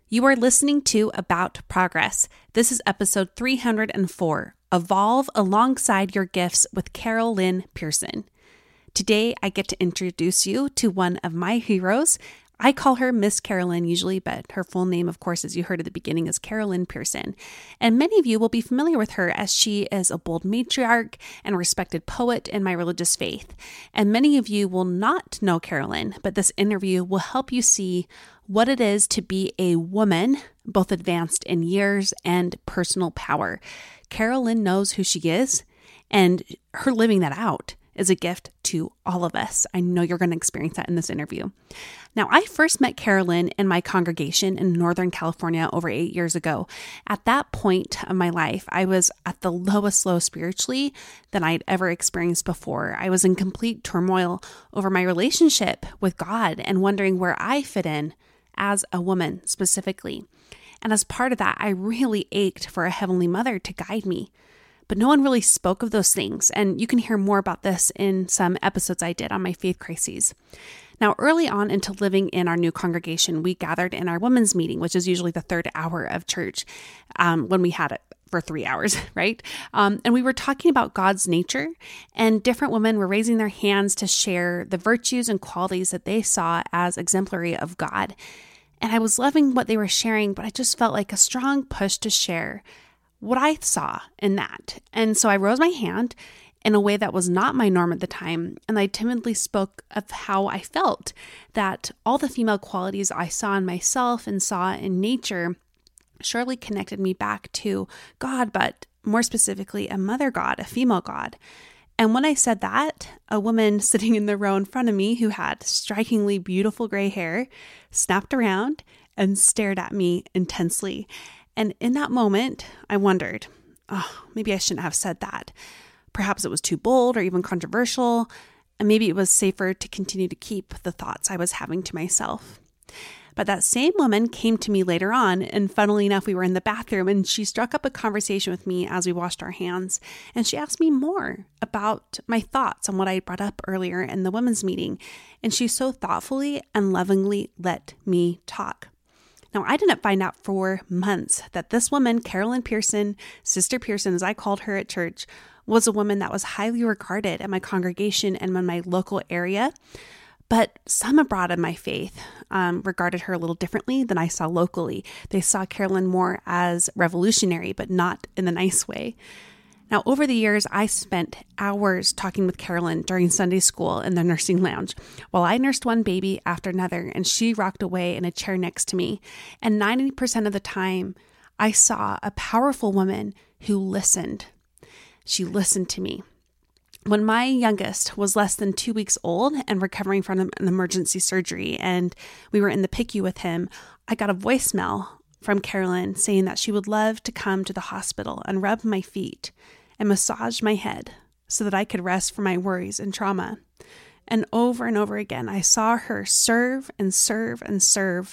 You are listening to About Progress. This is episode 304, Evolve Alongside Your Gifts with Carol Lynn Pearson. Today, I get to introduce you to one of my heroes. I call her Miss Carolyn usually, but her full name, of course, as you heard at the beginning, is Carol Lynn Pearson. And many of you will be familiar with her as she is a bold matriarch and respected poet in my religious faith. And many of you will not know Carolyn, but this interview will help you see what it is to be a woman, both advanced in years and personal power. Carol Lynn knows who she is, and her living that out is a gift to all of us. I know you're going to experience that in this interview. Now, I first met Carol Lynn in my congregation in Northern California over 8 years ago. At that point of my life, I was at the lowest low spiritually than I'd ever experienced before. I was in complete turmoil over my relationship with God and wondering where I fit in as a woman specifically. And as part of that, I really ached for a heavenly mother to guide me. But no one really spoke of those things, and you can hear more about this in some episodes I did on my faith crises. Now, early on into living in our new congregation, we gathered in our women's meeting, which is usually the third hour of church, when we had it for 3 hours, right? And we were talking about God's nature, and different women were raising their hands to share the virtues and qualities that they saw as exemplary of God. And I was loving what they were sharing, but I just felt like a strong push to share what I saw in that. And so I rose my hand in a way that was not my norm at the time, and I timidly spoke of how I felt that all the female qualities I saw in myself and saw in nature surely connected me back to God, but more specifically, a mother God, a female God. And when I said that, a woman sitting in the row in front of me who had strikingly beautiful gray hair snapped around and stared at me intensely. And in that moment, I wondered, maybe I shouldn't have said that. Perhaps it was too bold or even controversial, and maybe it was safer to continue to keep the thoughts I was having to myself. But that same woman came to me later on, and funnily enough, we were in the bathroom, and she struck up a conversation with me as we washed our hands, and she asked me more about my thoughts on what I had brought up earlier in the women's meeting, and she so thoughtfully and lovingly let me talk. Now, I didn't find out for months that this woman, Carol Lynn Pearson, Sister Pearson, as I called her at church, was a woman that was highly regarded at my congregation and in my local area. But some abroad in my faith regarded her a little differently than I saw locally. They saw Carol Lynn more as revolutionary, but not in the nice way. Now, over the years, I spent hours talking with Carol Lynn during Sunday school in the nursing lounge while I nursed one baby after another, and she rocked away in a chair next to me. And 90% of the time, I saw a powerful woman who listened. She listened to me. When my youngest was less than 2 weeks old and recovering from an emergency surgery, and we were in the PICU with him, I got a voicemail from Carol Lynn saying that she would love to come to the hospital and rub my feet and massage my head so that I could rest from my worries and trauma. And over again, I saw her serve and serve and serve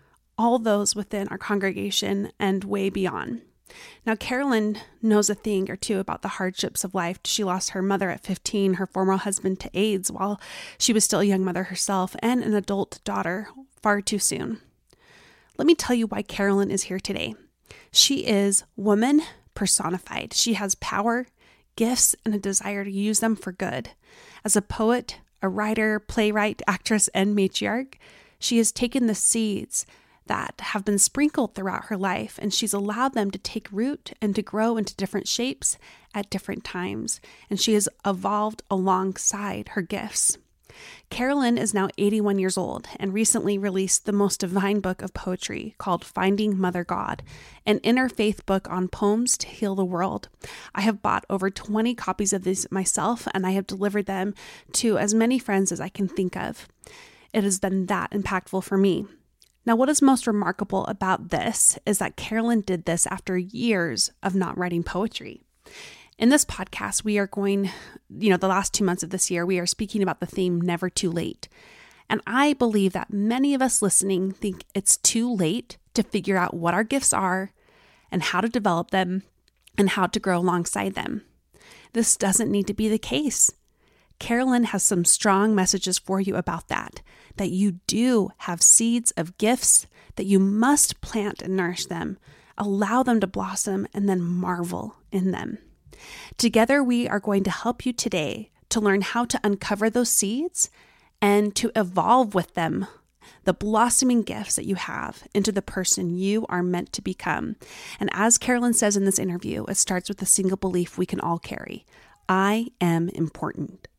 all those within our congregation and way beyond. Now, Carol Lynn knows a thing or two about the hardships of life. She lost her mother at 15, her former husband to AIDS while she was still a young mother herself, and an adult daughter far too soon. Let me tell you why Carol Lynn is here today. She is woman personified. She has power, gifts, and a desire to use them for good. As a poet, a writer, playwright, actress, and matriarch, she has taken the seeds that have been sprinkled throughout her life, and she's allowed them to take root and to grow into different shapes at different times, and she has evolved alongside her gifts. Carol Lynn is now 81 years old and recently released the most divine book of poetry called Finding Mother God, an interfaith book on poems to heal the world. I have bought over 20 copies of these myself, and I have delivered them to as many friends as I can think of. It has been that impactful for me. Now, what is most remarkable about this is that Carol Lynn did this after years of not writing poetry. In this podcast, we are going, the last 2 months of this year, we are speaking about the theme, Never Too Late. And I believe that many of us listening think it's too late to figure out what our gifts are and how to develop them and how to grow alongside them. This doesn't need to be the case. Carolyn has some strong messages for you about that you do have seeds of gifts, that you must plant and nourish them, allow them to blossom, and then marvel in them. Together, we are going to help you today to learn how to uncover those seeds and to evolve with them, the blossoming gifts that you have, into the person you are meant to become. And as Carolyn says in this interview, it starts with a single belief we can all carry: I am important.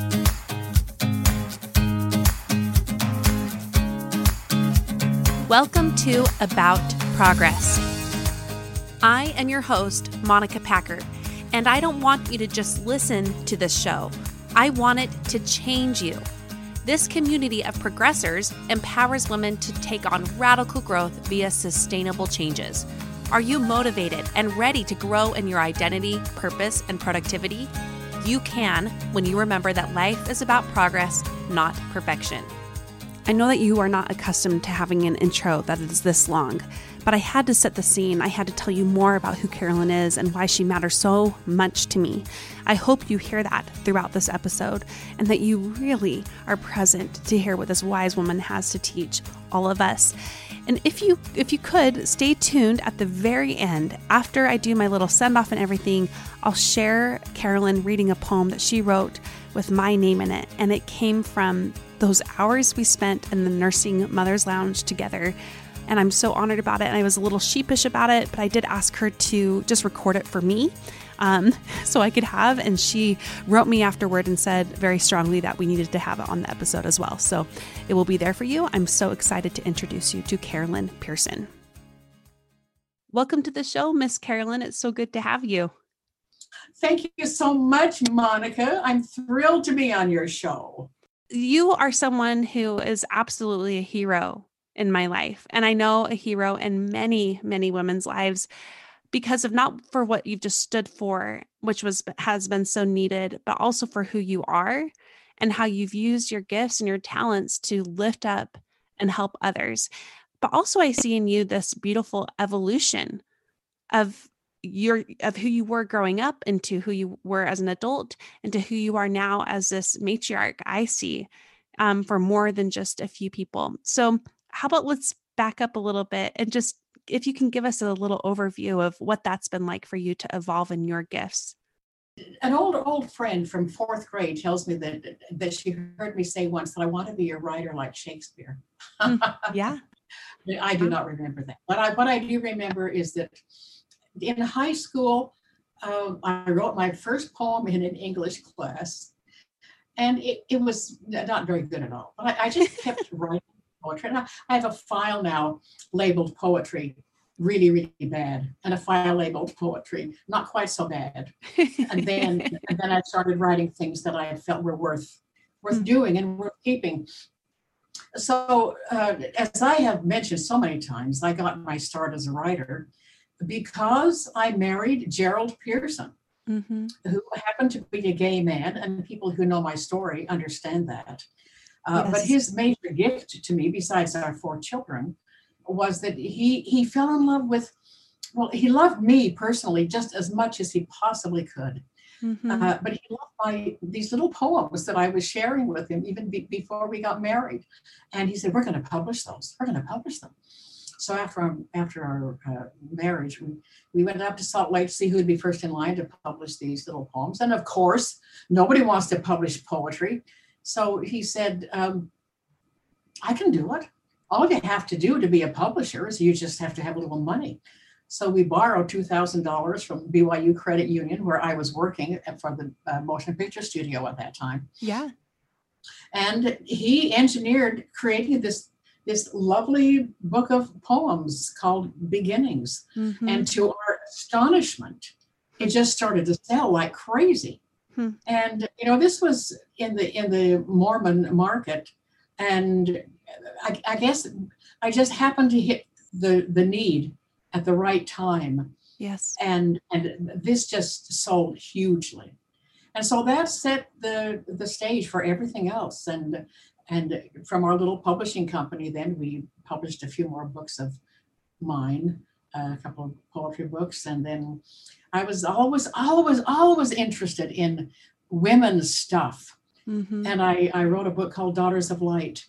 Welcome to About Progress. I am your host, Monica Packer, and I don't want you to just listen to this show. I want it to change you. This community of progressors empowers women to take on radical growth via sustainable changes. Are you motivated and ready to grow in your identity, purpose, and productivity? You can when you remember that life is about progress, not perfection. I know that you are not accustomed to having an intro that is this long, but I had to set the scene. I had to tell you more about who Carolyn is and why she matters so much to me. I hope you hear that throughout this episode and that you really are present to hear what this wise woman has to teach all of us. And if you could, stay tuned at the very end. After I do my little send-off and everything, I'll share Carolyn reading a poem that she wrote with my name in it. And it came from those hours we spent in the Nursing Mother's Lounge together. And I'm so honored about it. And I was a little sheepish about it, but I did ask her to just record it for me so I could have. And she wrote me afterward and said very strongly that we needed to have it on the episode as well. So it will be there for you. I'm so excited to introduce you to Carolyn Pearson. Welcome to the show, Miss Carolyn. It's so good to have you. Thank you so much, Monica. I'm thrilled to be on your show. You are someone who is absolutely a hero in my life. And I know a hero in many, many women's lives because of not for what you've just stood for, which has been so needed, but also for who you are and how you've used your gifts and your talents to lift up and help others. But also I see in you this beautiful evolution of who you were growing up into who you were as an adult into who you are now as this matriarch, I see, for more than just a few people. So how about let's back up a little bit and just, if you can give us a little overview of what that's been like for you to evolve in your gifts. An old friend from fourth grade tells me that she heard me say once that I want to be a writer like Shakespeare. Yeah. I do not remember that. But what I do remember is that in high school, I wrote my first poem in an English class, and it was not very good at all. But I just kept writing poetry. And I have a file now labeled poetry really, really bad, and a file labeled poetry not quite so bad. And then I started writing things that I felt were worth doing and worth keeping. So as I have mentioned so many times, I got my start as a writer because I married Gerald Pearson, who happened to be a gay man, and people who know my story understand that. Yes. But his major gift to me, besides our 4 children, was that he fell in love with, well, he loved me personally just as much as he possibly could. But he loved these little poems that I was sharing with him even before we got married. And he said, we're going to publish those. We're going to publish them. So after our marriage, we went up to Salt Lake to see who would be first in line to publish these little poems. And of course, nobody wants to publish poetry. So he said, I can do it. All you have to do to be a publisher is you just have to have a little money. So we borrowed $2,000 from BYU Credit Union, where I was working for the motion picture studio at that time. Yeah. And he engineered creating this lovely book of poems called Beginnings. And to our astonishment, it just started to sell like crazy. And, this was in the Mormon market. And I guess I just happened to hit the need at the right time. Yes. And this just sold hugely. And so that set the stage for everything else. And from our little publishing company, then we published a few more books of mine, a couple of poetry books. And then I was always interested in women's stuff. Mm-hmm. And I wrote a book called Daughters of Light,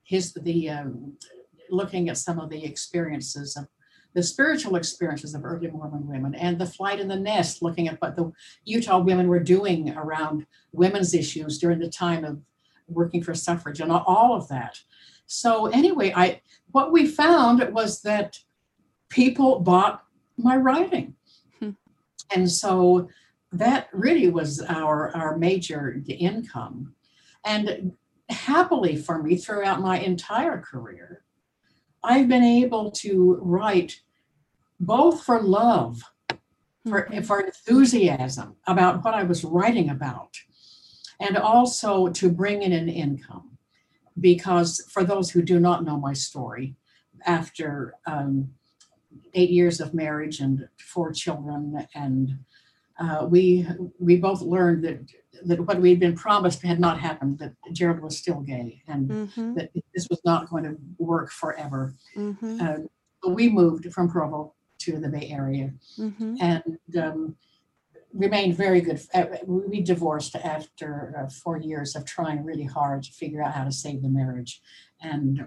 looking at some of the experiences of the spiritual experiences of early Mormon women, and the flight in the nest, looking at what the Utah women were doing around women's issues during the time of working for suffrage and all of that. So anyway, what we found was that people bought my writing. And so that really was our major income. And happily for me, throughout my entire career, I've been able to write both for love, for enthusiasm about what I was writing about, and also to bring in an income. Because for those who do not know my story, after 8 years of marriage and 4 children, and we both learned that what we'd been promised had not happened, that Gerald was still gay, and that this was not going to work forever. We moved from Provo to the Bay Area, and remained very good. We divorced after 4 years of trying really hard to figure out how to save the marriage. And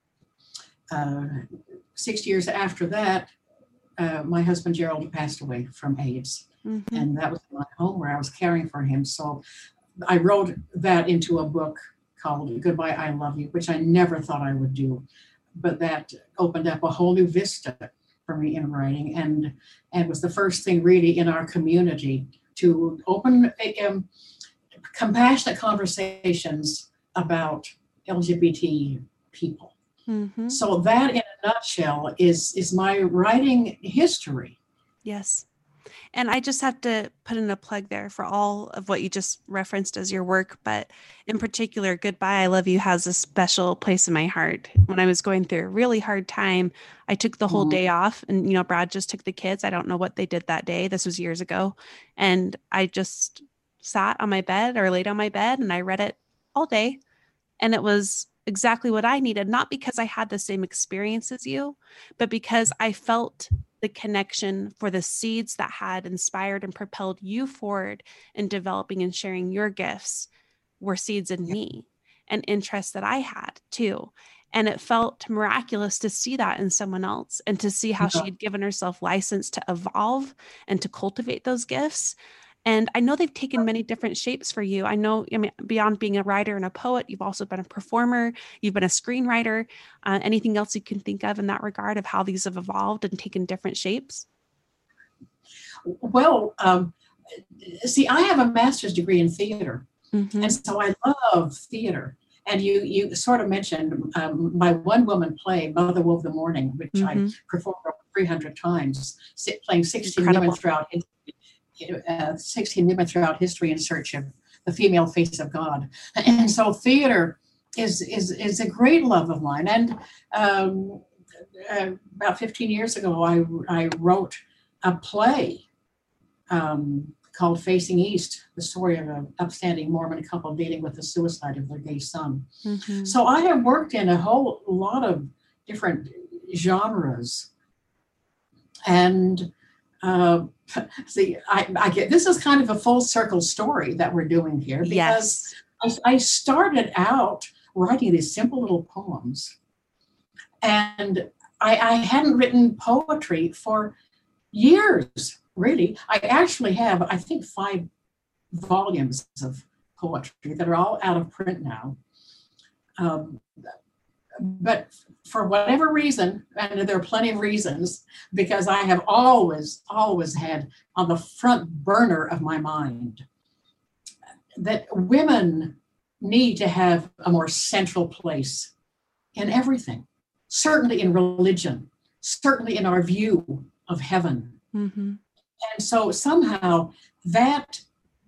6 years after that, my husband Gerald passed away from AIDS. And that was my home where I was caring for him. So I wrote that into a book called Goodbye, I Love You, which I never thought I would do. But that opened up a whole new vista for me in writing, and was the first thing really in our community to open compassionate conversations about LGBT people. So that, in a nutshell, is my writing history. Yes. And I just have to put in a plug there for all of what you just referenced as your work, but in particular, Goodbye, I Love You has a special place in my heart. When I was going through a really hard time, I took the whole day off, and, Brad just took the kids. I don't know what they did that day. This was years ago. And I just sat on my bed or laid on my bed and I read it all day. And it was exactly what I needed, not because I had the same experience as you, but because I felt the connection for the seeds that had inspired and propelled you forward in developing and sharing your gifts were seeds in me and interests that I had too. And it felt miraculous to see that in someone else and to see how she had given herself license to evolve and to cultivate those gifts. And I know they've taken many different shapes for you. I know, beyond being a writer and a poet, you've also been a performer, you've been a screenwriter. Anything else you can think of in that regard of how these have evolved and taken different shapes? Well, see, I have a master's degree in theater. And so I love theater. And you sort of mentioned my one-woman play, Mother Wolf the Morning, which I performed over 300 times, playing 16 women throughout 16 women throughout history in search of the female face of God. And so theater is a great love of mine. And about 15 years ago, I wrote a play called Facing East, the story of an upstanding Mormon couple dealing with the suicide of their gay son. So I have worked in a whole lot of different genres. And see, I get, this is kind of a full circle story that we're doing here, because I started out writing these simple little poems, and I hadn't written poetry for years, really. I actually have, I think, 5 volumes of poetry that are all out of print now. But for whatever reason, and there are plenty of reasons, because I have always had on the front burner of my mind that women need to have a more central place in everything, certainly in religion, certainly in our view of heaven. And so somehow that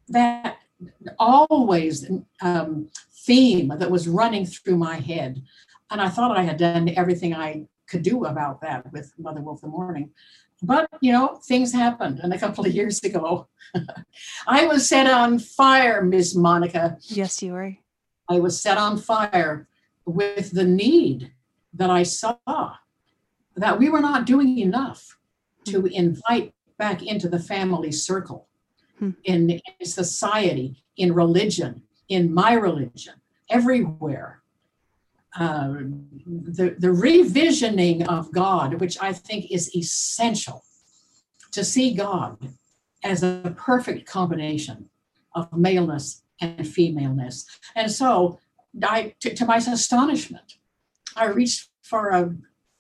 always theme that was running through my head, and I thought I had done everything I could do about that with Mother Wolf the Morning. But, things happened. And a couple of years ago, I was set on fire, Miss Monica. Yes, you were. I was set on fire with the need that I saw that we were not doing enough to invite back into the family circle, in society, in religion, in my religion, everywhere. The revisioning of God, which I think is essential, to see God as a perfect combination of maleness and femaleness. And so, to my astonishment, I reached for a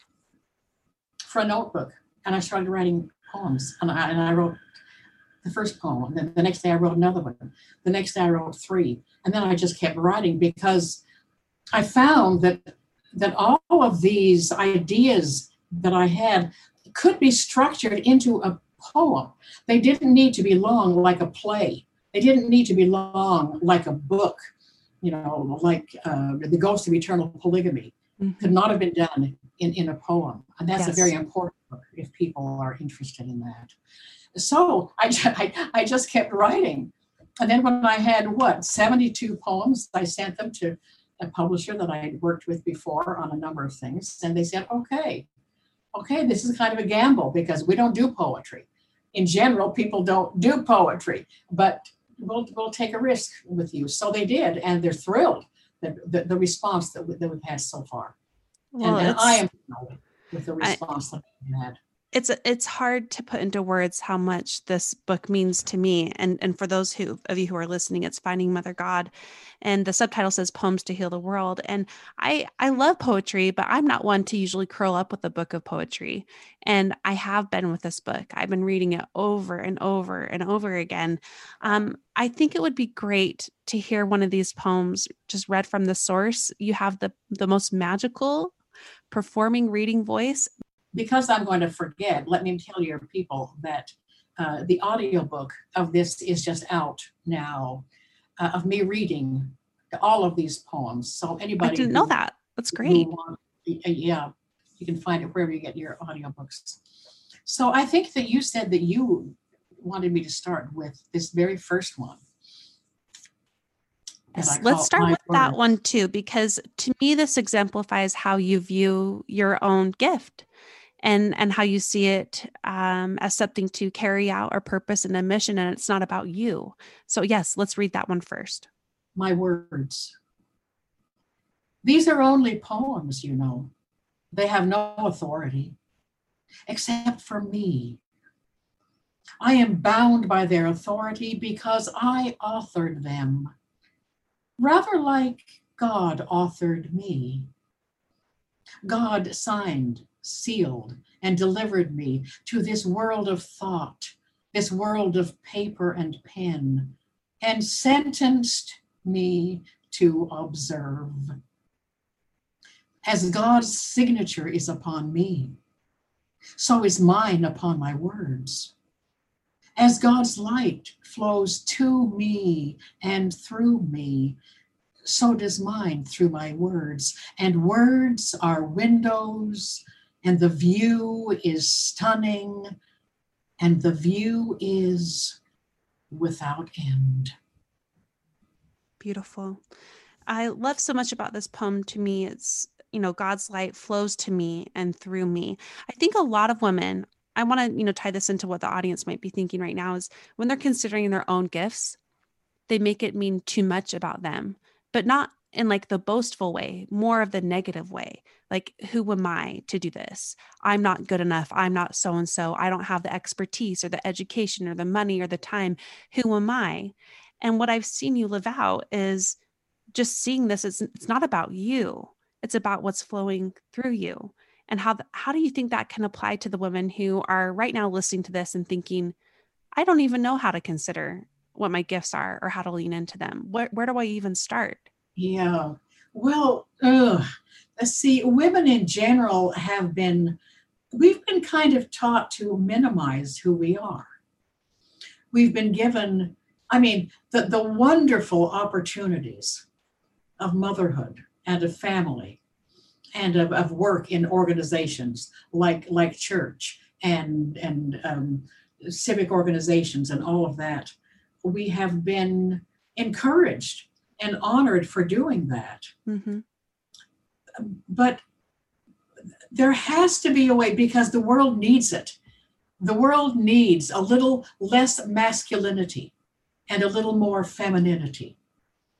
notebook and I started writing poems. And I wrote the first poem. And then the next day I wrote another one. The next day I wrote 3. And then I just kept writing because I found that all of these ideas that I had could be structured into a poem. They didn't need to be long like a play. They didn't need to be long like a book, like The Ghost of Eternal Polygamy. Could not have been done in a poem. And that's a very important book if people are interested in that. So I just kept writing. And then when I had, 72 poems, I sent them to a publisher that I had worked with before on a number of things. And they said, okay, this is kind of a gamble because we don't do poetry. In general, people don't do poetry, but we'll take a risk with you. So they did, and they're thrilled that the response that we've had so far. Well, and I am thrilled with the response that we've had. It's hard to put into words how much this book means to me. And for those of you who are listening, it's Finding Mother God. And the subtitle says Poems to Heal the World. And I love poetry, but I'm not one to usually curl up with a book of poetry. And I have been with this book. I've been reading it over and over and over again. I think it would be great to hear one of these poems just read from the source. You have the most magical performing reading voice. Because I'm going to forget, let me tell your people that the audiobook of this is just out now, of me reading all of these poems. So anybody— I didn't know that. That's great. Yeah, you can find it wherever you get your audiobooks. So I think that you said that you wanted me to start with this very first one. Let's start with that one too, because to me, this exemplifies how you view your own gift. And how you see it as something to carry out or purpose and a mission, and it's not about you. So yes, let's read that one first. My words. These are only poems, They have no authority, except for me. I am bound by their authority because I authored them, rather like God authored me. God signed, sealed, and delivered me to this world of thought, this world of paper and pen, and sentenced me to observe. As God's signature is upon me, so is mine upon my words. As God's light flows to me and through me, so does mine through my words. And words are windows, and the view is stunning, and the view is without end. Beautiful. I love so much about this poem. To me, it's, God's light flows to me and through me. I think a lot of women, I want to, tie this into what the audience might be thinking right now, is when they're considering their own gifts, they make it mean too much about them, but not in like the boastful way, more of the negative way. Like, who am I to do this? I'm not good enough. I'm not so-and-so. I don't have the expertise or the education or the money or the time. Who am I? And what I've seen you live out is just seeing this. It's not about you. It's about what's flowing through you. And how do you think that can apply to the women who are right now listening to this and thinking, I don't even know how to consider what my gifts are or how to lean into them? Where do I even start? Yeah. Well, let's see. Women in general we've been kind of taught to minimize who we are. We've been given, the wonderful opportunities of motherhood and of family and of work in organizations like church and civic organizations and all of that. We have been encouraged and honored for doing that. Mm-hmm. But there has to be a way, because the world needs it. The world needs a little less masculinity and a little more femininity.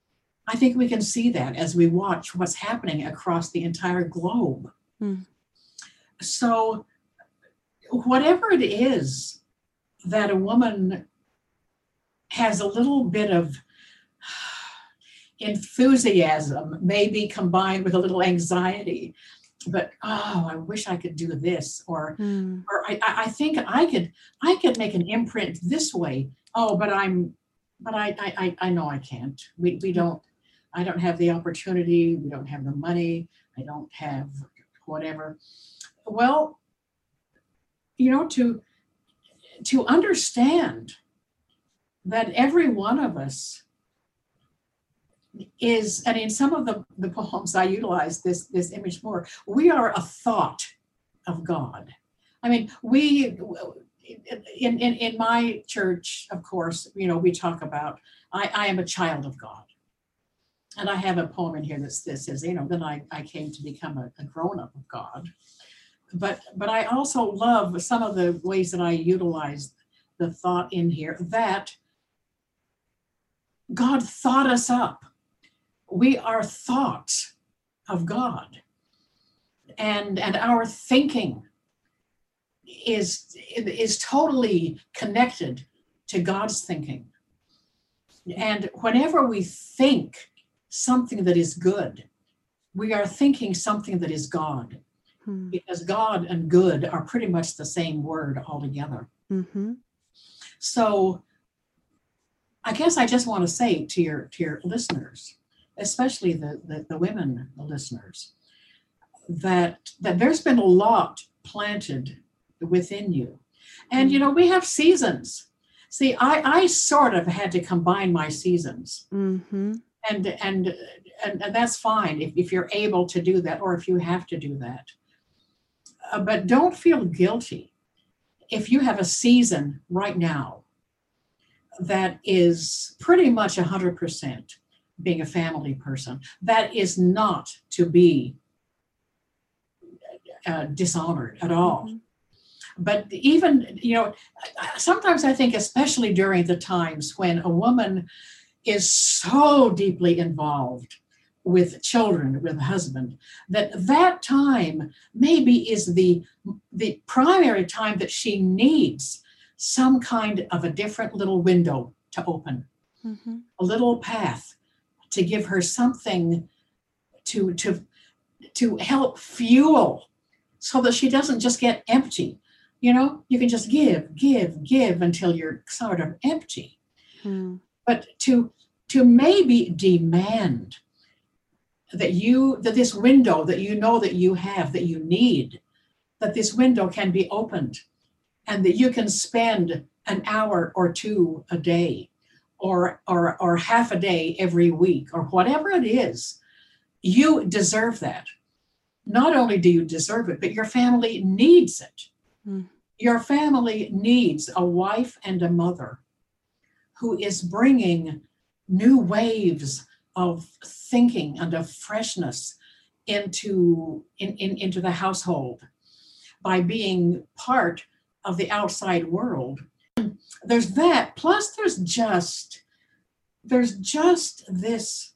I think we can see that as we watch what's happening across the entire globe. Mm. So whatever it is that a woman has a little bit of enthusiasm, maybe combined with a little anxiety, but I wish I could do this, or I think I could make an imprint this way. But I know I can't. We don't. I don't have the opportunity. We don't have the money. I don't have whatever. Well, to understand that every one of us is, and in some of the poems I utilize this image more, we are a thought of God. I mean, we in my church, of course, we talk about I am a child of God. And I have a poem in here that says, then I came to become a grown-up of God. But I also love some of the ways that I utilize the thought in here that God thought us up. We are thoughts of God. And our thinking is totally connected to God's thinking. And whenever we think something that is good, we are thinking something that is God. Because God and good are pretty much the same word altogether. Mm-hmm. So I guess I just want to say to your listeners, especially the women listeners, that there's been a lot planted within you. And, we have seasons. See, I sort of had to combine my seasons. Mm-hmm. And that's fine if you're able to do that, or if you have to do that. But don't feel guilty if you have a season right now that is pretty much 100% being a family person. That is not to be dishonored at all. Mm-hmm. But even, sometimes I think, especially during the times when a woman is so deeply involved with children, with a husband, that time maybe is the primary time that she needs some kind of a different little window to open, mm-hmm. a little path to give her something to help fuel, so that she doesn't just get empty. You can just give until you're sort of empty. But to maybe demand that this window that that you have, that you need, that this window can be opened, and that you can spend an hour or two a day, or half a day every week, or whatever it is. You deserve that. Not only do you deserve it, but your family needs it. Your family needs a wife and a mother who is bringing new waves of thinking and of freshness into the household by being part of the outside world. There's that, plus there's just this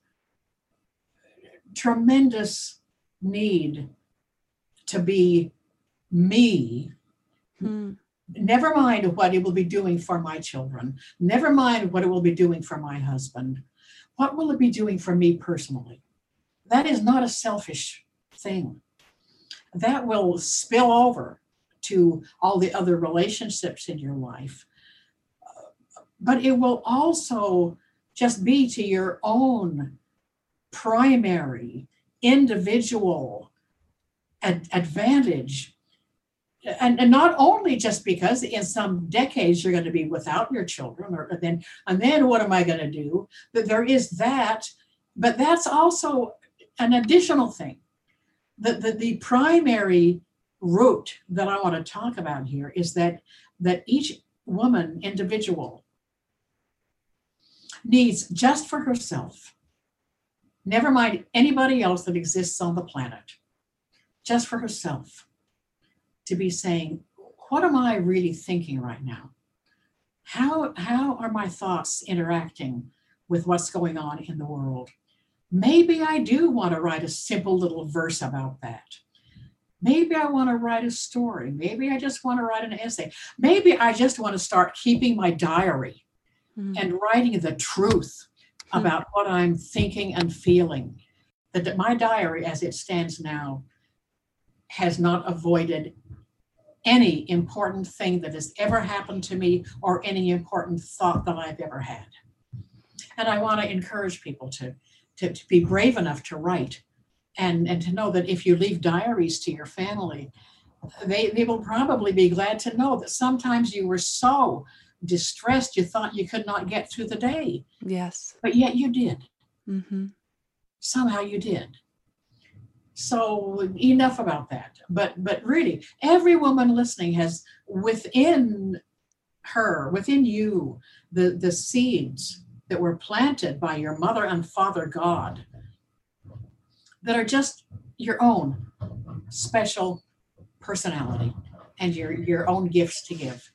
tremendous need to be me. Never mind what it will be doing for my children. Never mind what it will be doing for my husband. What will it be doing for me personally? That is not a selfish thing. That will spill over to all the other relationships in your life. But it will also just be to your own primary, individual advantage. And not only just because in some decades you're going to be without your children, and then what am I going to do? But there is that, but that's also an additional thing. The primary root that I want to talk about here is that each woman, individual, needs just for herself, never mind anybody else that exists on the planet, just for herself, to be saying, what am I really thinking right now? How are my thoughts interacting with what's going on in the world? maybe I do want to write a simple little verse about that. Maybe I want to write a story. Maybe I just want to write an essay. Maybe I just want to start keeping my diary and writing the truth about what I'm thinking and feeling. That my diary, as it stands now, has not avoided any important thing that has ever happened to me or any important thought that I've ever had. And I want to encourage people to be brave enough to write and to know that if you leave diaries to your family, they will probably be glad to know that sometimes you were so distressed you thought you could not get through the day. Yes. But yet you did. Mm-hmm. Somehow you did. So enough about that. But really, every woman listening has within you, the seeds that were planted by your mother and father God that are just your own special personality and your own gifts to give.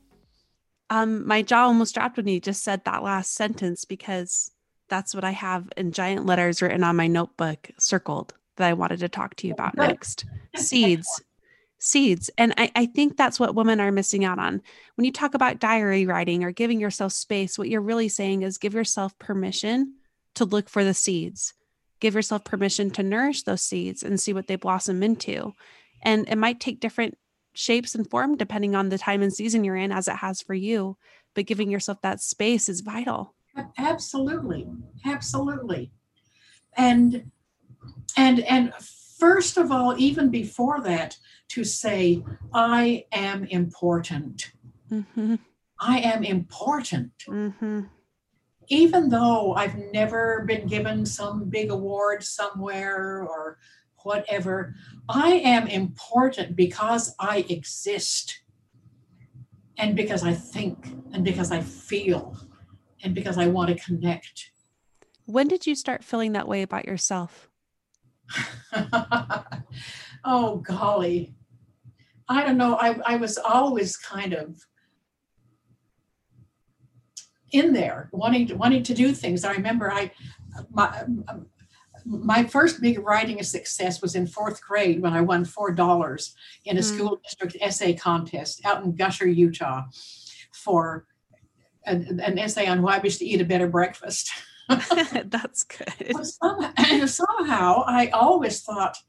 My jaw almost dropped when you just said that last sentence, because that's what I have in giant letters written on my notebook circled that I wanted to talk to you about next. Seeds. Seeds. And I think that's what women are missing out on. When you talk about diary writing or giving yourself space, what you're really saying is give yourself permission to look for the seeds. Give yourself permission to nourish those seeds and see what they blossom into. And it might take different shapes and form depending on the time and season you're in, as it has for you. But giving yourself that space is vital. Absolutely. Absolutely. And first of all, even before that, to say, I am important. Mm-hmm. I am important. Mm-hmm. Even though I've never been given some big award somewhere or whatever, I am important because I exist and because I think and because I feel and because I want to connect. When did you start feeling that way about yourself? Oh, golly. I don't know. I was always kind of in there wanting to do things. I remember my first big writing success was in fourth grade when I won $4 in a school district essay contest out in Gusher, Utah, for an essay on why we should eat a better breakfast. That's good. But somehow I always thought,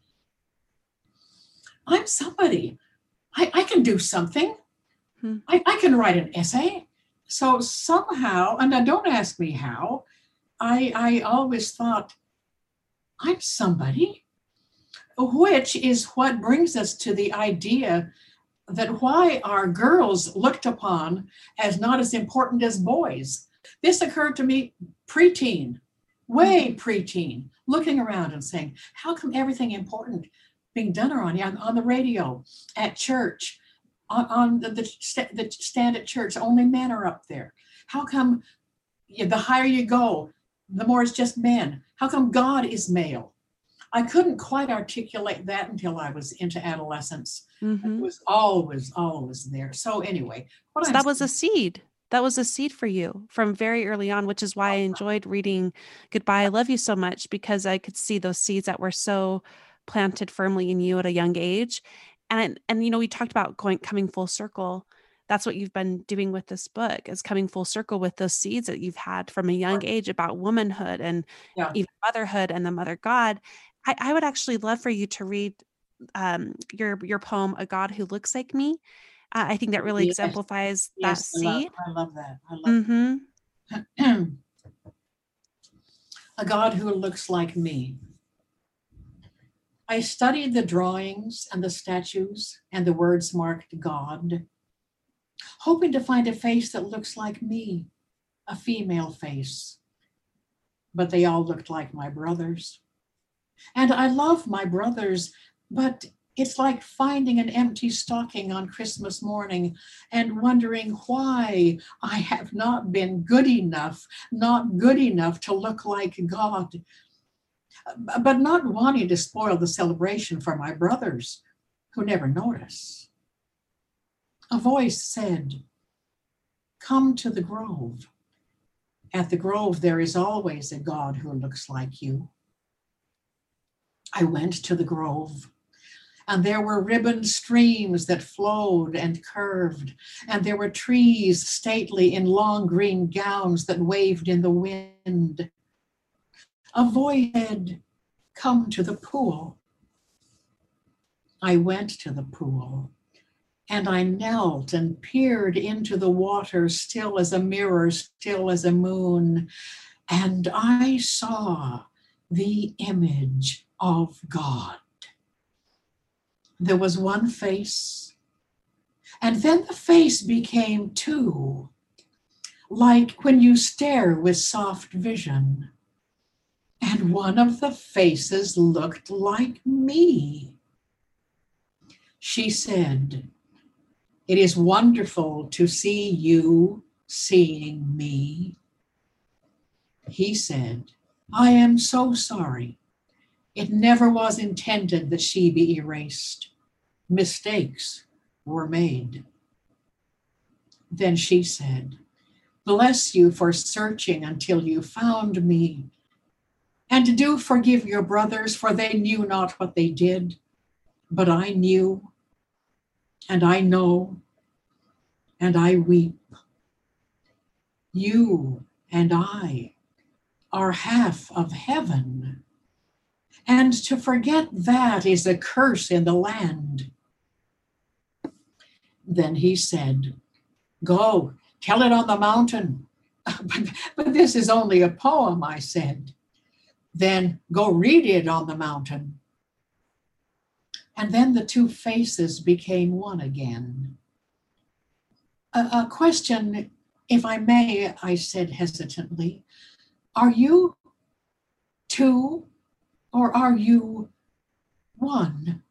I'm somebody. I can do something. I can write an essay. So somehow, and now don't ask me how, I always thought, I'm somebody, which is what brings us to the idea that why are girls looked upon as not as important as boys? This occurred to me preteen, way preteen, looking around and saying, how come everything important being done around here on the radio, at church, on the stand at church, only men are up there? How come the higher you go, the more it's just men? How come God is male? I couldn't quite articulate that until I was into adolescence. Mm-hmm. It was always there. So anyway, that was a seed. That was a seed for you from very early on, which is why I enjoyed reading Goodbye, I Love You so much, because I could see those seeds that were so planted firmly in you at a young age. And we talked about coming full circle. That's what you've been doing with this book, is coming full circle with those seeds that you've had from a young age about womanhood and even motherhood and the mother God. I would actually love for you to read your poem, A God Who Looks Like Me. I think that really exemplifies that seed. I love that. I love that. A God Who Looks Like Me. I studied the drawings and the statues and the words marked God, hoping to find a face that looks like me, a female face. But they all looked like my brothers. And I love my brothers, but it's like finding an empty stocking on Christmas morning and wondering why I have not been good enough to look like God, but not wanting to spoil the celebration for my brothers who never notice. A voice said, "Come to the grove. At the grove, there is always a God who looks like you. I went to the grove, and there were ribboned streams that flowed and curved, and there were trees stately in long green gowns that waved in the wind. A voice said, "Come to the pool." I went to the pool, and I knelt and peered into the water, still as a mirror, still as a moon, and I saw the image of God. There was one face, and then the face became two, like when you stare with soft vision. And one of the faces looked like me. She said, "It is wonderful to see you seeing me." He said, "I am so sorry. It never was intended that she be erased. Mistakes were made." Then she said, "Bless you for searching until you found me. And do forgive your brothers, for they knew not what they did. But I knew, and I know, and I weep. You and I are half of heaven, and to forget that is a curse in the land." Then he said, "Go, tell it on the mountain." But this is only a poem," I said. "Then go read it on the mountain." And then the two faces became one again. A question, if I may," I said hesitantly. "Are you two, or are you one?"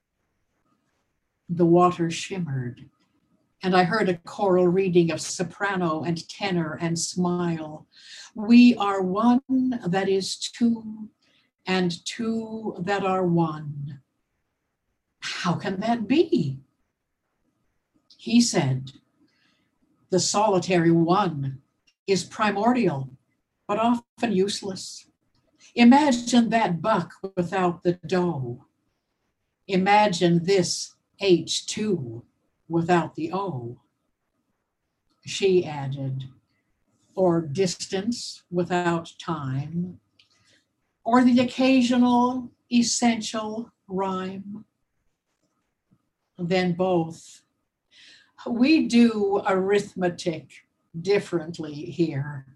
The water shimmered, and I heard a choral reading of soprano and tenor and smile. "We are one that is two, and two that are one." "How can that be?" He said, "The solitary one is primordial, but often useless. Imagine that buck without the doe. Imagine this H2 without the O." She added, "Or distance without time, or the occasional essential rhyme." Then both. "We do arithmetic differently here."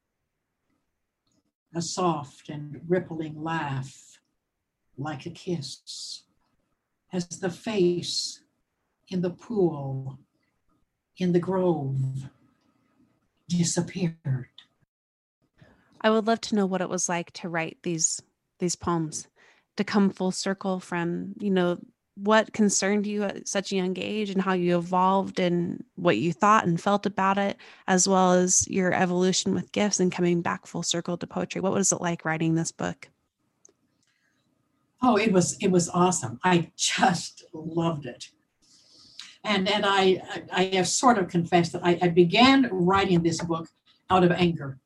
A soft and rippling laugh, like a kiss, as the face in the pool, in the grove, disappeared. I would love to know what it was like to write these poems, to come full circle from, what concerned you at such a young age and how you evolved and what you thought and felt about it, as well as your evolution with gifts and coming back full circle to poetry. What was it like writing this book? Oh, it was awesome. I just loved it. And I have sort of confessed that I began writing this book out of anger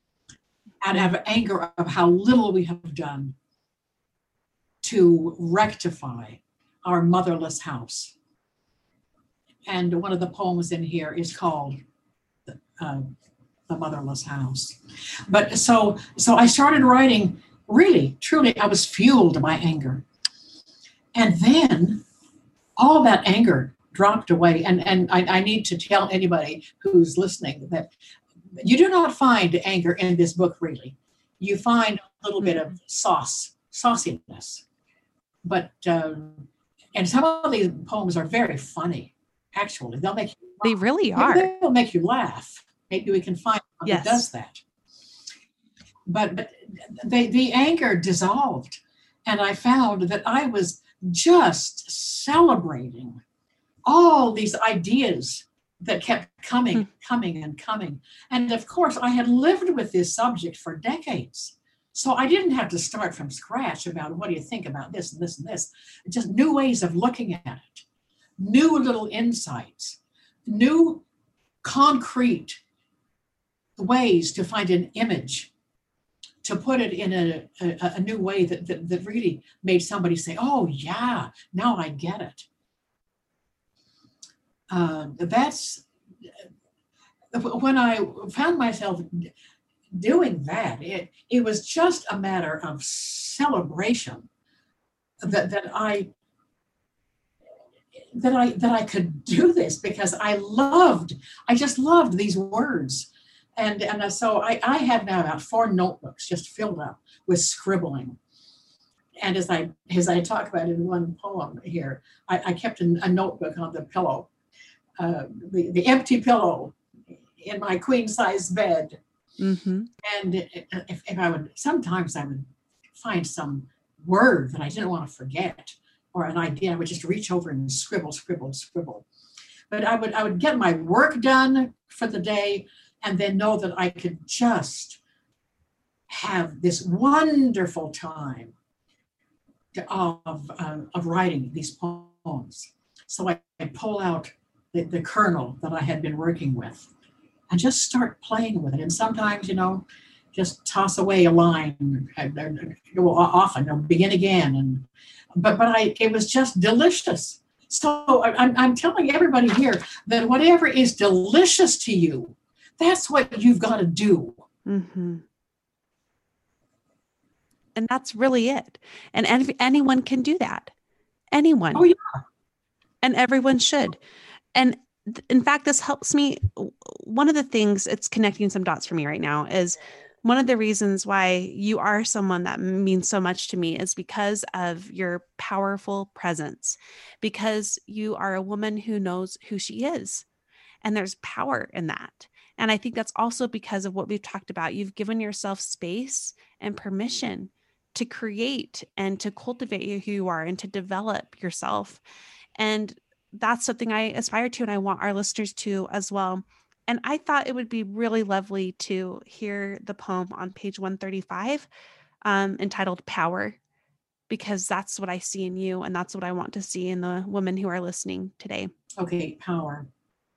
of how little we have done to rectify our motherless house. And one of the poems in here is called The Motherless House. But so I started writing, really, truly, I was fueled by anger. And then all that anger dropped away. And I need to tell anybody who's listening that you do not find anger in this book, really. You find a little bit of sauciness. But, and some of these poems are very funny, actually. They really are. They'll make you laugh. Maybe we can find one Yes. that does that. But the anger dissolved, and I found that I was just celebrating all these ideas that kept coming. And of course, I had lived with this subject for decades. So I didn't have to start from scratch about what do you think about this and this and this. Just new ways of looking at it, new little insights, new concrete ways to find an image to put it in a new way that really made somebody say, oh yeah, now I get it. That's when I found myself doing that. It was just a matter of celebration that I could do this, because I just loved these words. And so I have now about 4 notebooks just filled up with scribbling. And as I talk about in one poem here, I kept a notebook on the pillow, the empty pillow in my queen size bed. Mm-hmm. And if I would, sometimes I would find some word that I didn't want to forget, or an idea, I would just reach over and scribble. But I would get my work done for the day, and then know that I could just have this wonderful time of writing these poems. So I pull out the kernel that I had been working with and just start playing with it. And sometimes, just toss away a line, often begin again. But it was just delicious. So I'm telling everybody here that whatever is delicious to you, that's what you've got to do. Mm-hmm. And that's really it. And anyone can do that. Anyone. Oh, yeah. And everyone should. And in fact, this helps me. One of the things, it's connecting some dots for me right now, is one of the reasons why you are someone that means so much to me is because of your powerful presence, because you are a woman who knows who she is. And there's power in that. And I think that's also because of what we've talked about. You've given yourself space and permission to create and to cultivate who you are and to develop yourself. And that's something I aspire to, and I want our listeners to as well. And I thought it would be really lovely to hear the poem on page 135, entitled Power, because that's what I see in you, and that's what I want to see in the women who are listening today. Okay, power.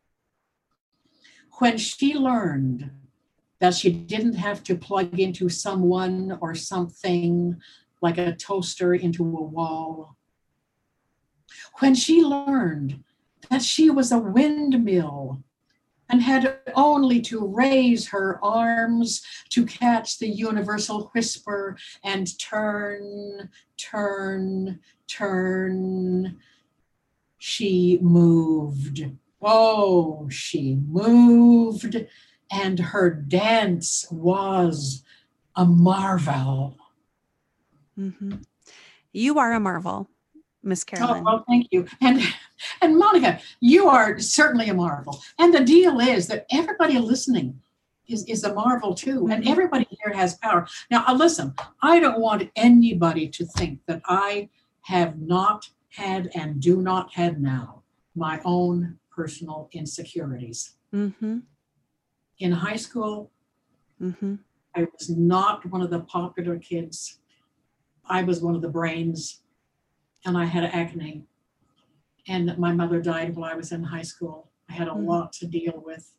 When she learned that she didn't have to plug into someone or something like a toaster into a wall. When she learned that she was a windmill and had only to raise her arms to catch the universal whisper and turn, turn, turn, she moved. Oh, she moved, and her dance was a marvel. Mm-hmm. You are a marvel, Miss Carolyn. Oh, well, thank you. And Monica, you are certainly a marvel. And the deal is that everybody listening is a marvel too. Mm-hmm. And everybody here has power. Now, listen, I don't want anybody to think that I have not had and do not have now my own personal insecurities. Mm-hmm. In high school, mm-hmm. I was not one of the popular kids. I was one of the brains, and I had acne. And my mother died while I was in high school. I had a mm-hmm. lot to deal with.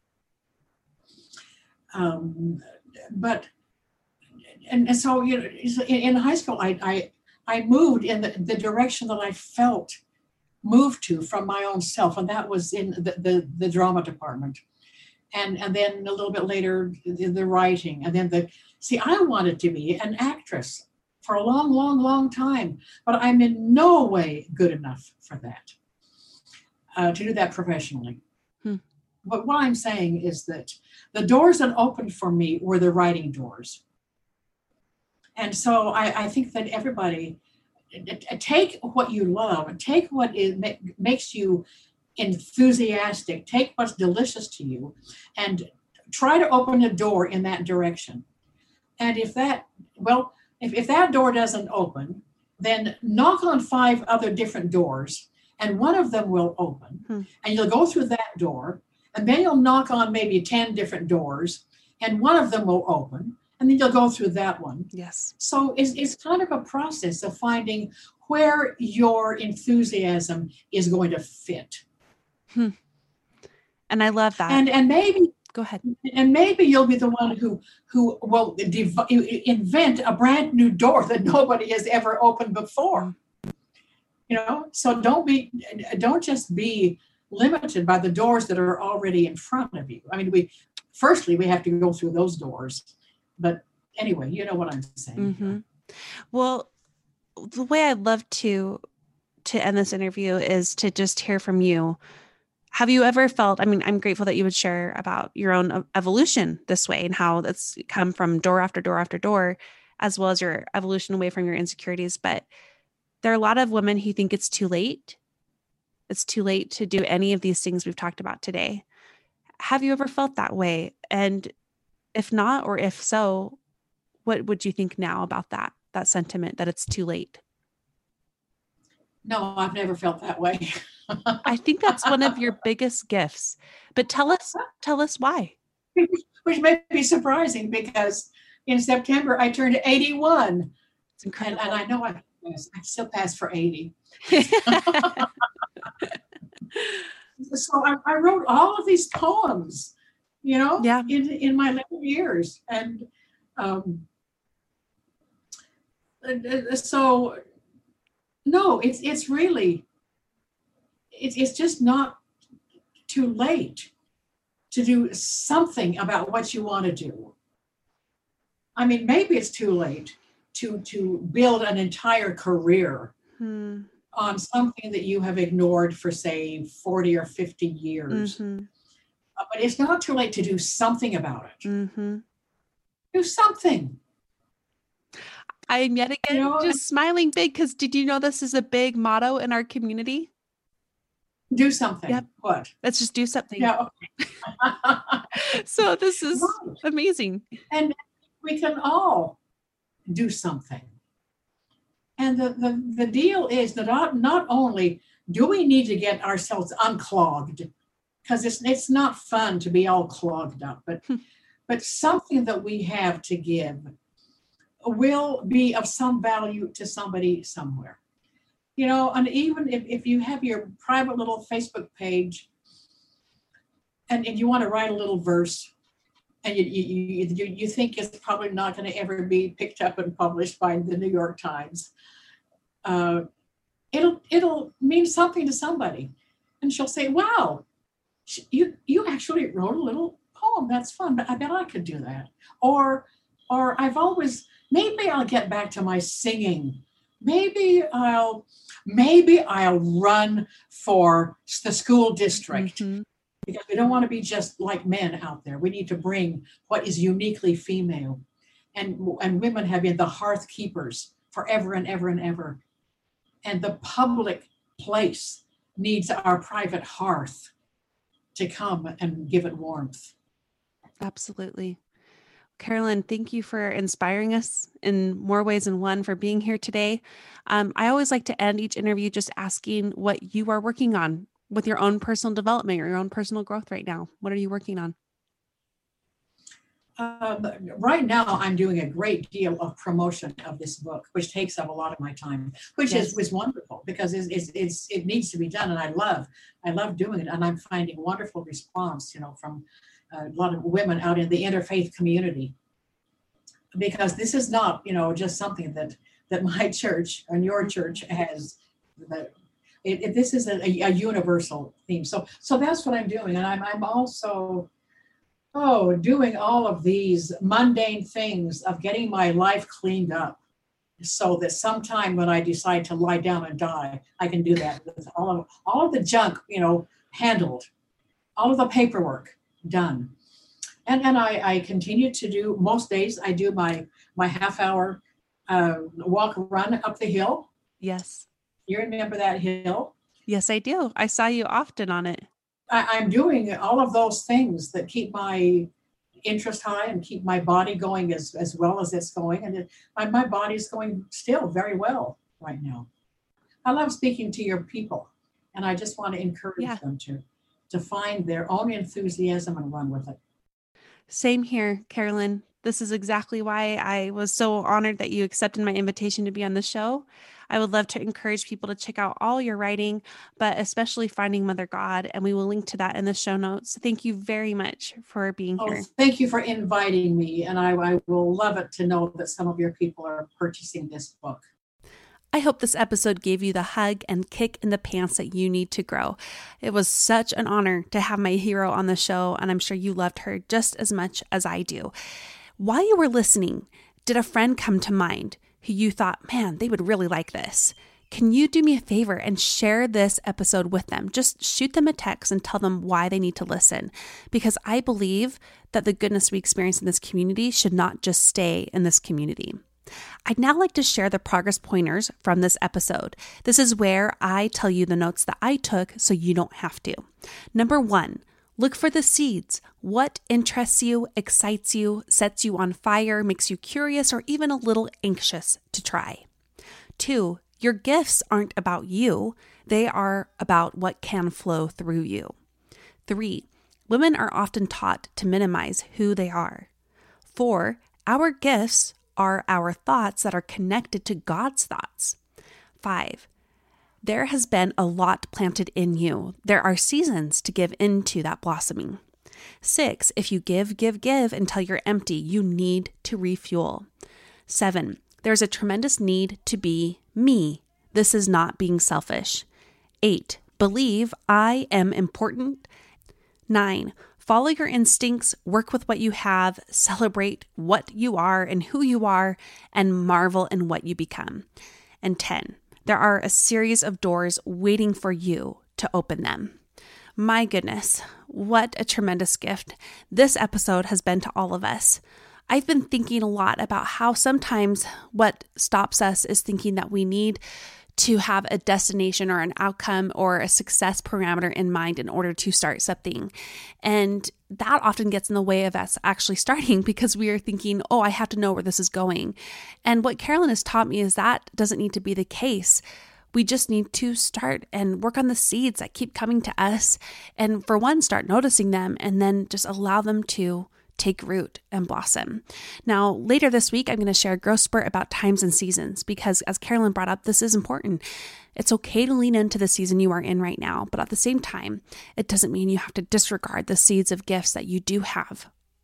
So in high school, I moved in the direction that I felt moved to from my own self, and that was in the drama department. And then a little bit later, the writing, and then I wanted to be an actress for a long, long, long time, but I'm in no way good enough for that, to do that professionally. But what I'm saying is that the doors that opened for me were the writing doors. And so I think that everybody, take what you love, take what makes you enthusiastic, take what's delicious to you, and try to open a door in that direction. And if that door doesn't open, then knock on 5 other different doors, and one of them will open, and you'll go through that door, and then you'll knock on maybe 10 different doors, and one of them will open, and then you'll go through that one. Yes. So it's kind of a process of finding where your enthusiasm is going to fit. And I love that. And maybe Go ahead. And maybe you'll be the one who will invent a brand new door that nobody has ever opened before. So don't just be limited by the doors that are already in front of you. I mean, we have to go through those doors, but anyway, you know what I'm saying. Mm-hmm. Well, the way I'd love to end this interview is to just hear from you. Have you ever felt, I mean, I'm grateful that you would share about your own evolution this way and how that's come from door after door after door, as well as your evolution away from your insecurities. But there are a lot of women who think it's too late. It's too late to do any of these things we've talked about today. Have you ever felt that way? And if not, or if so, what would you think now about that sentiment that it's too late? No, I've never felt that way. I think that's one of your biggest gifts, but tell us why. Which may be surprising because in September I turned 81. It's incredible. And I know I still passed for 80. So I wrote all of these poems, in my later years. And so, no, it's really, it's just not too late to do something about what you want to do. I mean, maybe it's too late to build an entire career on something that you have ignored for, say, 40 or 50 years. Mm-hmm. But it's not too late to do something about it. Mm-hmm. Do something. I'm yet again just smiling big because did you know this is a big motto in our community? Do something. Yep. What? Let's just do something. Yeah. So this is amazing. And we can all do something. And the deal is that not only do we need to get ourselves unclogged, because it's not fun to be all clogged up, but something that we have to give will be of some value to somebody somewhere. And even if you have your private little Facebook page and you want to write a little verse and you think it's probably not going to ever be picked up and published by the New York Times, it'll mean something to somebody. And she'll say, wow, you actually wrote a little poem. That's fun, but I bet I could do that. Or maybe I'll get back to my singing. Maybe I'll run for the school district. Mm-hmm. Because we don't want to be just like men out there. We need to bring what is uniquely female. And women have been the hearth keepers forever and ever and ever. And the public place needs our private hearth to come and give it warmth. Absolutely. Carolyn, thank you for inspiring us in more ways than one, for being here today. I always like to end each interview just asking what you are working on with your own personal development or your own personal growth right now. What are you working on? Right now, I'm doing a great deal of promotion of this book, which takes up a lot of my time, which is wonderful because it needs to be done, and I love doing it, and I'm finding wonderful response, from a lot of women out in the interfaith community, because this is not, just something that my church and your church has. This is a universal theme. So that's what I'm doing, and I'm also doing all of thof mundane things of getting my life cleaned up, so that sometime when I decide to lie down and die, I can do that with all of the junk, handled, all of the paperwork done. And I continue to do, most days I do my half-hour walk, run up the hill. Yes. You remember that hill? Yes, I do. I saw you often on it. I'm doing all of those things that keep my interest high and keep my body going as well as it's going. And my body's going still very well right now. I love speaking to your people, and I just want to encourage them to find their own enthusiasm and run with it. Same here, Carolyn. This is exactly why I was so honored that you accepted my invitation to be on the show. I would love to encourage people to check out all your writing, but especially Finding Mother God, and we will link to that in the show notes. Thank you very much for being here. Thank you for inviting me, and I will love it to know that some of your people are purchasing this book. I hope this episode gave you the hug and kick in the pants that you need to grow. It was such an honor to have my hero on the show, and I'm sure you loved her just as much as I do. While you were listening, did a friend come to mind who you thought, man, they would really like this? Can you do me a favor and share this episode with them? Just shoot them a text and tell them why they need to listen, because I believe that the goodness we experience in this community should not just stay in this community. I'd now like to share the progress pointers from this episode. This is where I tell you the notes that I took so you don't have to. Number 1, look for the seeds. What interests you, excites you, sets you on fire, makes you curious, or even a little anxious to try. 2, your gifts aren't about you. They are about what can flow through you. 3, women are often taught to minimize who they are. 4, our gifts are our thoughts that are connected to God's thoughts. 5, there has been a lot planted in you. There are seasons to give into that blossoming. 6, if you give until you're empty, you need to refuel. 7, there's a tremendous need to be me. This is not being selfish. 8, believe I am important. 9, follow your instincts, work with what you have, celebrate what you are and who you are, and marvel in what you become. And 10, there are a series of doors waiting for you to open them. My goodness, what a tremendous gift this episode has been to all of us. I've been thinking a lot about how sometimes what stops us is thinking that we need to have a destination or an outcome or a success parameter in mind in order to start something. And that often gets in the way of us actually starting because we are thinking, oh, I have to know where this is going. And what Carolyn has taught me is that doesn't need to be the case. We just need to start and work on the seeds that keep coming to us. And for one, start noticing them and then just allow them to take root and blossom. Now, later this week, I'm going to share a growth spurt about times and seasons because as Carolyn brought up, this is important. It's okay to lean into the season you are in right now, but at the same time, it doesn't mean you have to disregard the seeds of gifts that you do have.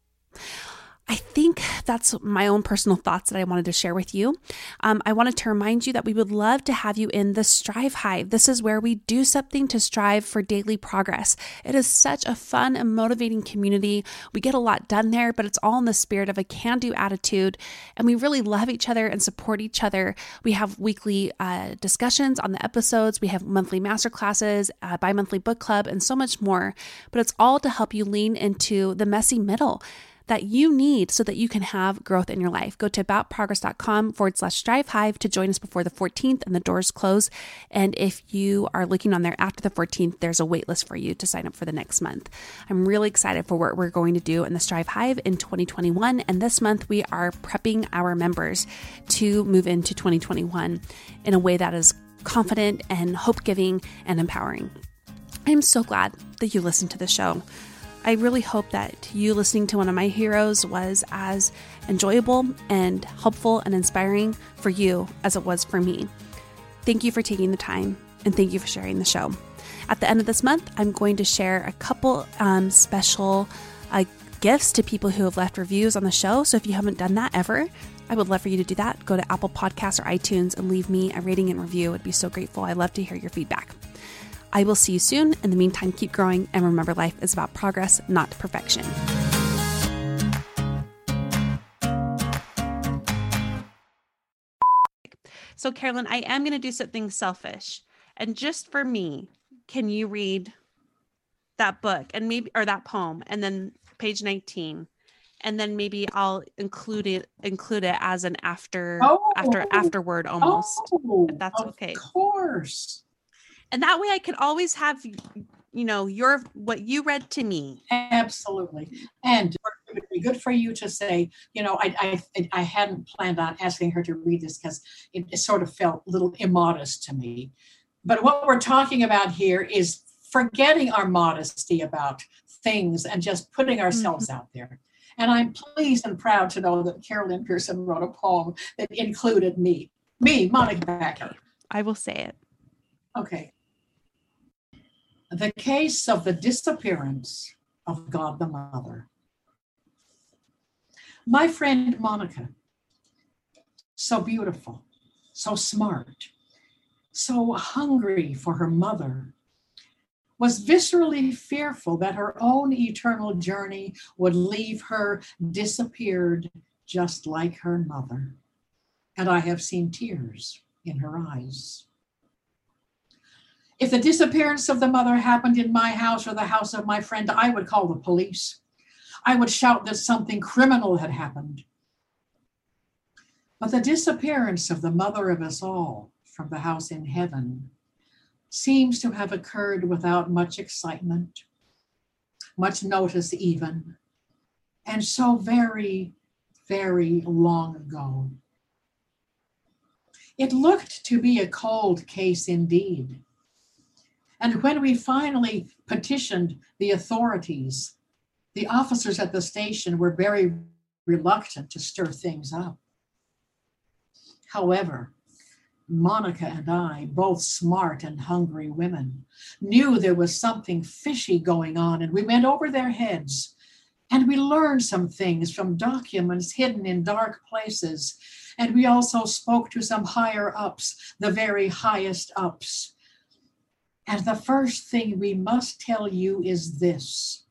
I think that's my own personal thoughts that I wanted to share with you. I wanted to remind you that we would love to have you in the Strive Hive. This is where we do something to strive for daily progress. It is such a fun and motivating community. We get a lot done there, but it's all in the spirit of a can-do attitude, and we really love each other and support each other. We have weekly discussions on the episodes. We have monthly masterclasses, bi-monthly book club, and so much more, but it's all to help you lean into the messy middle that you need so that you can have growth in your life. Go to aboutprogress.com/Strive Hive to join us before the 14th and the doors close. And if you are looking on there after the 14th, there's a wait list for you to sign up for the next month. I'm really excited for what we're going to do in the Strive Hive in 2021. And this month we are prepping our members to move into 2021 in a way that is confident and hope-giving and empowering. I'm so glad that you listened to the show. I really hope that you listening to one of my heroes was as enjoyable and helpful and inspiring for you as it was for me. Thank you for taking the time and thank you for sharing the show. At the end of this month, I'm going to share a couple special gifts to people who have left reviews on the show. So if you haven't done that ever, I would love for you to do that. Go to Apple Podcasts or iTunes and leave me a rating and review. I'd be so grateful. I love to hear your feedback. I will see you soon. In the meantime, keep growing and remember life is about progress, not perfection. So Carolyn, I am going to do something selfish. And just for me, can you read that book and maybe, or that poem and then page 19? And then maybe I'll include it as an afterword almost. If that's okay. Of course. And that way I can always have, what you read to me. Absolutely. And it would be good for you to say, I hadn't planned on asking her to read this because it sort of felt a little immodest to me. But what we're talking about here is forgetting our modesty about things and just putting ourselves out there. And I'm pleased and proud to know that Carol Lynn Pearson wrote a poem that included me, Monica Becker. I will say it. Okay. The case of the disappearance of God the Mother. My friend Monica, so beautiful, so smart, so hungry for her mother, was viscerally fearful that her own eternal journey would leave her disappeared just like her mother. And I have seen tears in her eyes. If the disappearance of the mother happened in my house or the house of my friend, I would call the police. I would shout that something criminal had happened. But the disappearance of the mother of us all from the house in heaven seems to have occurred without much excitement, much notice even, and so very, very long ago. It looked to be a cold case indeed. And when we finally petitioned the authorities, the officers at the station were very reluctant to stir things up. However, Monica and I, both smart and hungry women, knew there was something fishy going on, and we went over their heads, and we learned some things from documents hidden in dark places, and we also spoke to some higher ups, the very highest ups. And the first thing we must tell you is this: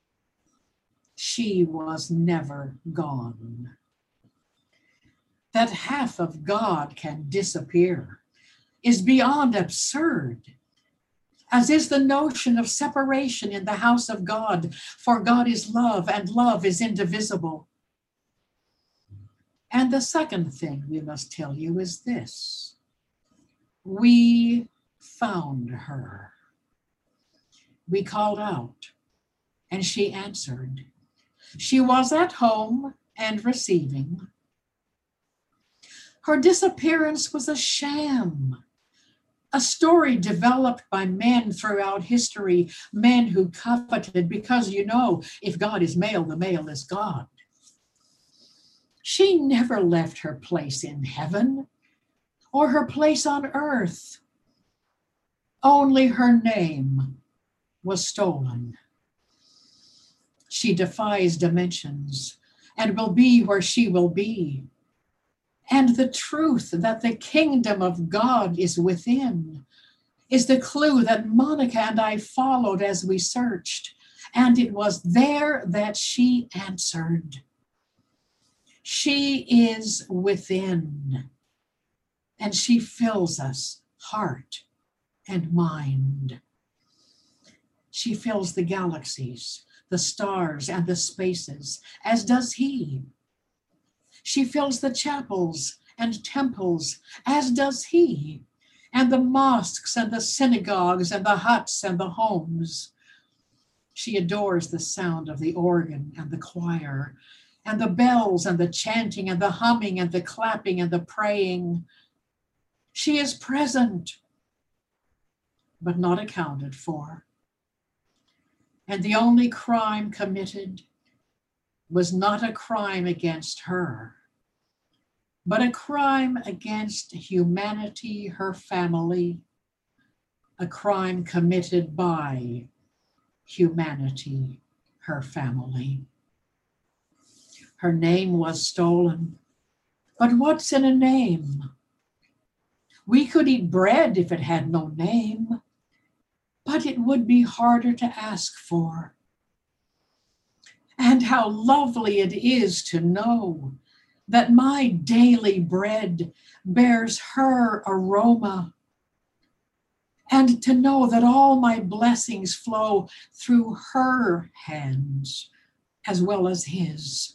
she was never gone. That half of God can disappear is beyond absurd, as is the notion of separation in the house of God, for God is love and love is indivisible. And the second thing we must tell you is this: we found her. We called out, and she answered. She was at home and receiving. Her disappearance was a sham, a story developed by men throughout history, men who coveted, because you know, if God is male, the male is God. She never left her place in heaven or her place on earth. Only her name was stolen. She defies dimensions and will be where she will be. And the truth that the kingdom of God is within is the clue that Monica and I followed as we searched. And it was there that she answered. She is within, and she fills us, heart and mind. She fills the galaxies, the stars, and the spaces, as does he. She fills the chapels and temples, as does he, and the mosques and the synagogues and the huts and the homes. She adores the sound of the organ and the choir, and the bells and the chanting and the humming and the clapping and the praying. She is present, but not accounted for. And the only crime committed was not a crime against her, but a crime against humanity, her family, a crime committed by humanity, her family. Her name was stolen, but what's in a name? We could eat bread if it had no name, but it would be harder to ask for. And how lovely it is to know that my daily bread bears her aroma, and to know that all my blessings flow through her hands as well as his.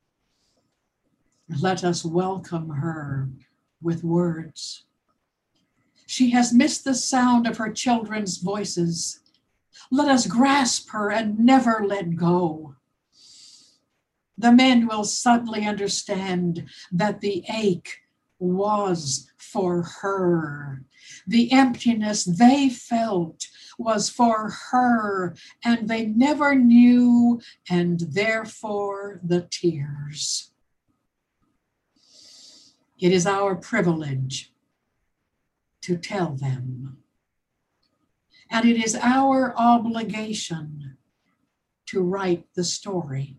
Let us welcome her with words. She has missed the sound of her children's voices. Let us grasp her and never let go. The men will suddenly understand that the ache was for her. The emptiness they felt was for her, and they never knew, and therefore the tears. It is our privilege to tell them, and it is our obligation to write the story.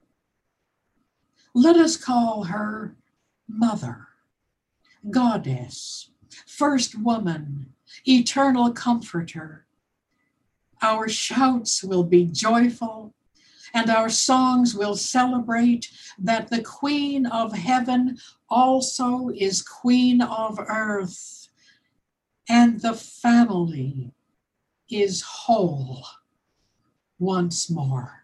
Let us call her Mother, Goddess, First Woman, Eternal Comforter. Our shouts will be joyful, and our songs will celebrate that the Queen of Heaven also is Queen of Earth, and the family is whole once more.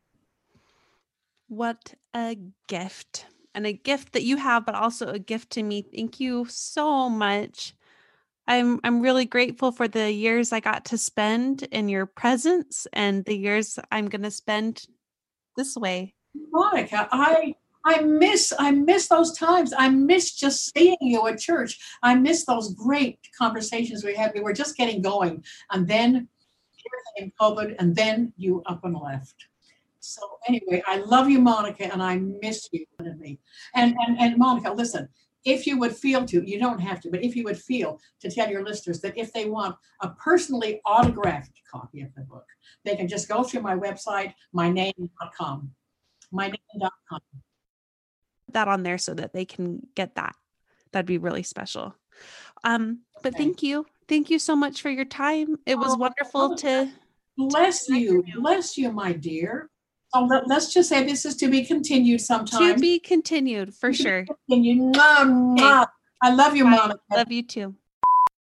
What a gift, and a gift that you have, but also a gift to me. Thank you so much. I'm really grateful for the years I got to spend in your presence and the years I'm going to spend this way. Monica, I miss those times. I miss just seeing you at church. I miss those great conversations we had. We were just getting going, and then here came COVID, and then you up and left. So anyway, I love you, Monica, and I miss you. And Monica, listen, if you would feel to, you don't have to, but if you would feel to tell your listeners that if they want a personally autographed copy of the book, they can just go through my website, myname.com. myname.com. That on there so that they can get that. That'd be really special. But Okay. thank you. Thank you so much for your time. It was wonderful to bless you. Bless you, my dear. So let's just say this is to be continued sometime. To be continued, for sure. Continue. Mwah, mwah. I love you, Monica. Love you too.